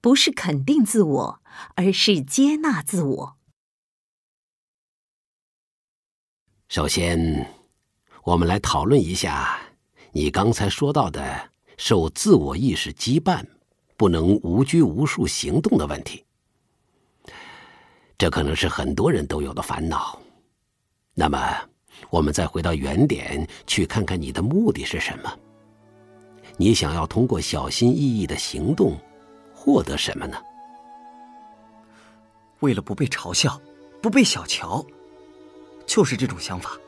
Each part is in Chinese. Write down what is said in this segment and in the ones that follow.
不是肯定自我，而是接纳自我。 首先，我们来讨论一下你刚才说到的受自我意识羁绊，不能无拘无束行动的问题。这可能是很多人都有的烦恼。那么，我们再回到原点，去看看你的目的是什么？你想要通过小心翼翼的行动，获得什么呢？ 为了不被嘲笑，不被小瞧，就是这种想法。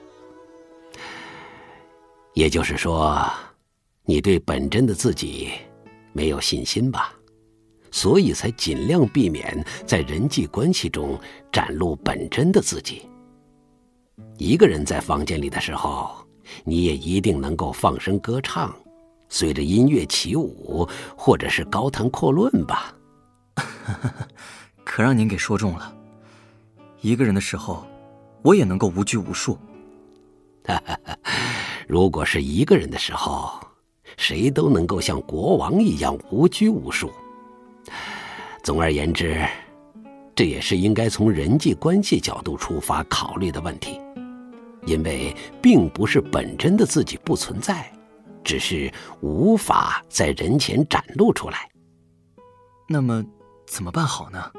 也就是说，你对本真的自己没有信心吧？所以才尽量避免在人际关系中展露本真的自己。一个人在房间里的时候，你也一定能够放声歌唱，随着音乐起舞，或者是高谈阔论吧。 可让您给说中了。一个人的时候，我也能够无拘无束。 如果是一个人的时候，谁都能够像国王一样无拘无束。总而言之，这也是应该从人际关系角度出发考虑的问题，因为并不是本真的自己不存在，只是无法在人前展露出来。 那么怎么办好呢？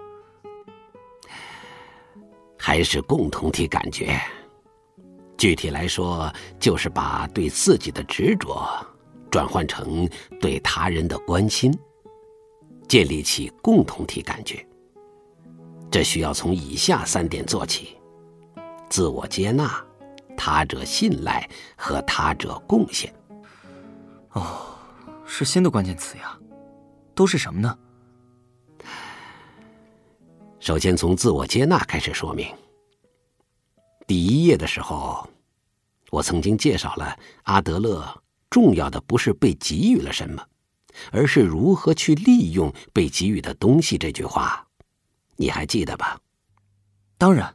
还是共同体感觉。具体来说，就是把对自己的执着转换成对他人的关心，建立起共同体感觉。这需要从以下3点做起：自我接纳、他者信赖和他者贡献。 哦，是新的关键词呀，都是什么呢？ 首先从自我接纳开始说明。第1页的时候，我曾经介绍了阿德勒重要的不是被给予了什么，而是如何去利用被给予的东西这句话，你还记得吧？ 当然。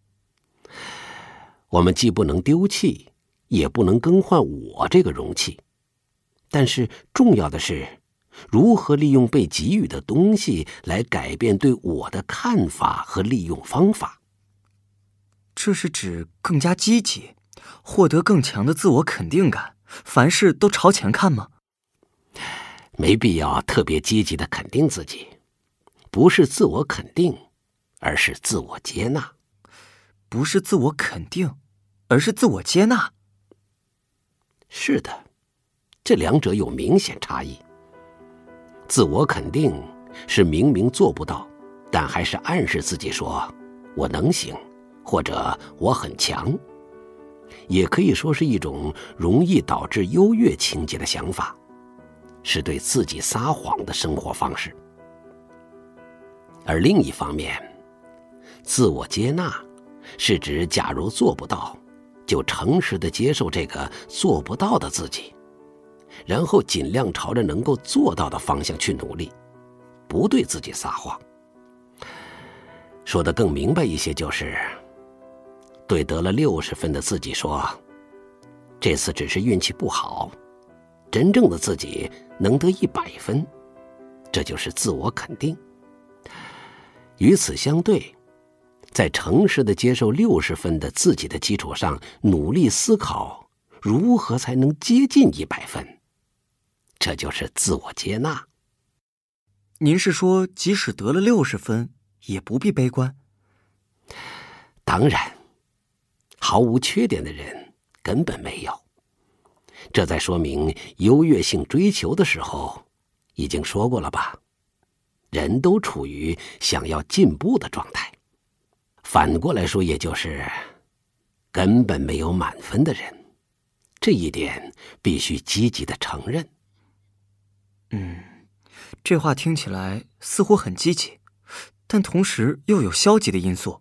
我们既不能丢弃，也不能更换我这个容器，但是重要的是如何利用被给予的东西来改变对我的看法和利用方法。 这是指更加积极，获得更强的自我肯定感，凡事都朝前看吗？ 没必要特别积极地肯定自己，不是自我肯定，而是自我接纳。 不是自我肯定，而是自我接纳。 是的，这2者有明显差异。自我肯定是明明做不到，但还是暗示自己说我能行，或者我很强，也可以说是一种容易导致优越情节的想法，是对自己撒谎的生活方式。而另一方面，自我接纳是指假如做不到，就诚实地接受这个做不到的自己，然后尽量朝着能够做到的方向去努力，不对自己撒谎。说得更明白一些，就是对得了60分的自己说，这次只是运气不好，真正的自己能得100分，这就是自我肯定。与此相对，在诚实地接受60分的自己的基础上，努力思考如何才能接近100分，这就是自我接纳。 您是说，即使得了60分，也不必悲观？ 当然，毫无缺点的人根本没有。这在说明优越性追求的时候，已经说过了吧？人都处于想要进步的状态。反过来说，也就是根本没有满分的人，这一点必须积极地承认。 这话听起来似乎很积极，但同时又有消极的因素。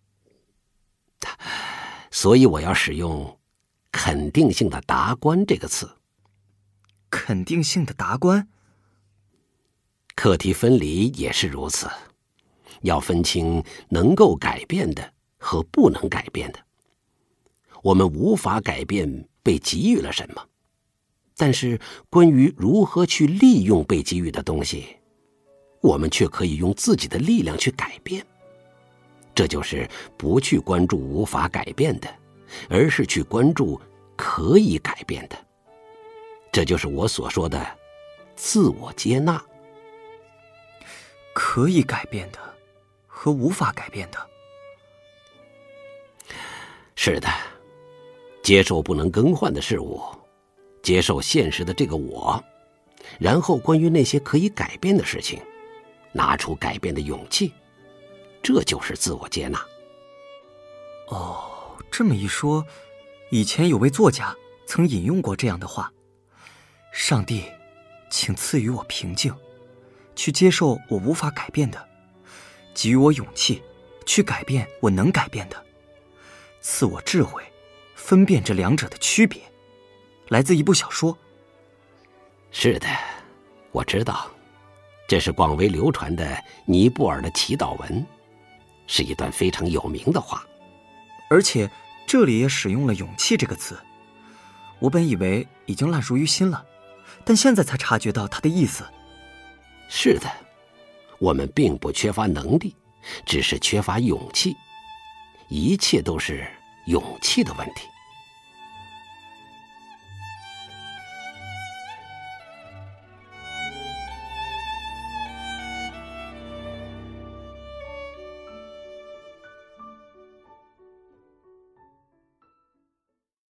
所以我要使用肯定性的达观这个词。 肯定性的达观？ 课题分离也是如此，要分清能够改变的和不能改变的。我们无法改变被给予了什么，但是关于如何去利用被给予的东西， 我们却可以用自己的力量去改变。这就是不去关注无法改变的，而是去关注可以改变的。这就是我所说的自我接纳。 可以改变的和无法改变的。 是的，接受不能更换的事物，接受现实的这个我，然后关于那些可以改变的事情，拿出改变的勇气，这就是自我接纳。 哦，这么一说，以前有位作家曾引用过这样的话：上帝，请赐予我平静，去接受我无法改变的，给予我勇气，去改变我能改变的，赐我智慧，分辨这两者的区别。来自一部小说。 是的，我知道，这是广为流传的尼泊尔的祈祷文，是一段非常有名的话。 而且这里也使用了勇气这个词，我本以为已经烂熟于心了，但现在才察觉到它的意思。 是的，我们并不缺乏能力，只是缺乏勇气，一切都是勇气的问题。